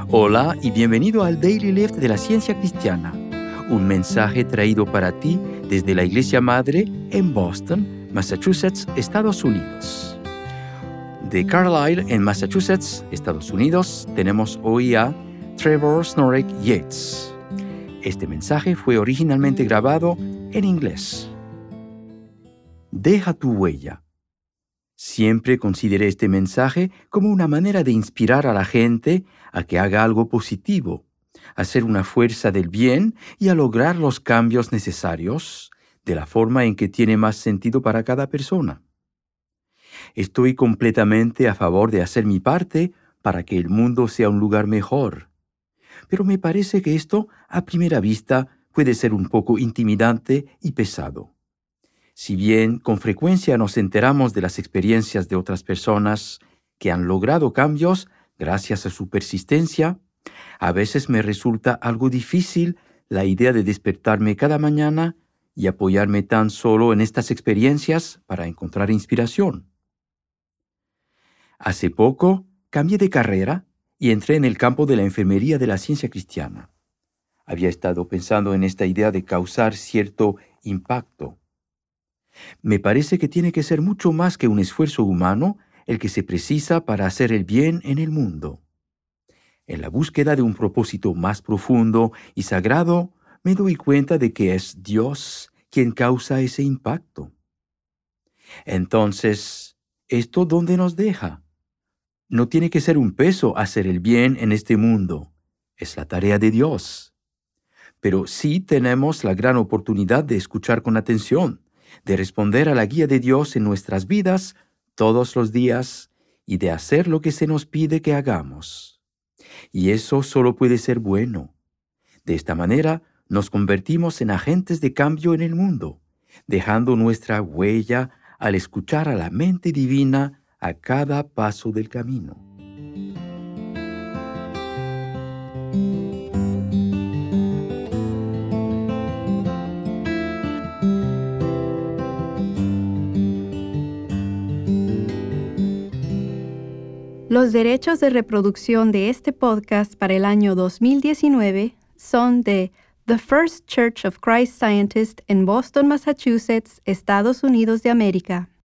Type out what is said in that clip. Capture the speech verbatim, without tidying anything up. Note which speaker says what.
Speaker 1: Hola y bienvenido al Daily Lift de la Ciencia Cristiana, un mensaje traído para ti desde la Iglesia Madre en Boston, Massachusetts, Estados Unidos. De Carlisle, en Massachusetts, Estados Unidos, tenemos hoy a Trevor Snorek Yates. Este mensaje fue originalmente grabado en inglés. Deja tu huella. Siempre consideré este mensaje como una manera de inspirar a la gente a que haga algo positivo, a ser una fuerza del bien y a lograr los cambios necesarios de la forma en que tiene más sentido para cada persona. Estoy completamente a favor de hacer mi parte para que el mundo sea un lugar mejor. Pero me parece que esto, a primera vista, puede ser un poco intimidante y pesado. Si bien con frecuencia nos enteramos de las experiencias de otras personas que han logrado cambios gracias a su persistencia, a veces me resulta algo difícil la idea de despertarme cada mañana y apoyarme tan solo en estas experiencias para encontrar inspiración. Hace poco cambié de carrera y entré en el campo de la enfermería de la ciencia cristiana. Había estado pensando en esta idea de causar cierto impacto. Me parece que tiene que ser mucho más que un esfuerzo humano el que se precisa para hacer el bien en el mundo. En la búsqueda de un propósito más profundo y sagrado, me doy cuenta de que es Dios quien causa ese impacto. Entonces, ¿esto dónde nos deja? No tiene que ser un peso hacer el bien en este mundo. Es la tarea de Dios. Pero sí tenemos la gran oportunidad de escuchar con atención, de responder a la guía de Dios en nuestras vidas todos los días y de hacer lo que se nos pide que hagamos. Y eso solo puede ser bueno. De esta manera nos convertimos en agentes de cambio en el mundo, dejando nuestra huella al escuchar a la mente divina a cada paso del camino.
Speaker 2: Los derechos de reproducción de este podcast para el año dos mil diecinueve son de The First Church of Christ Scientist en Boston, Massachusetts, Estados Unidos de América.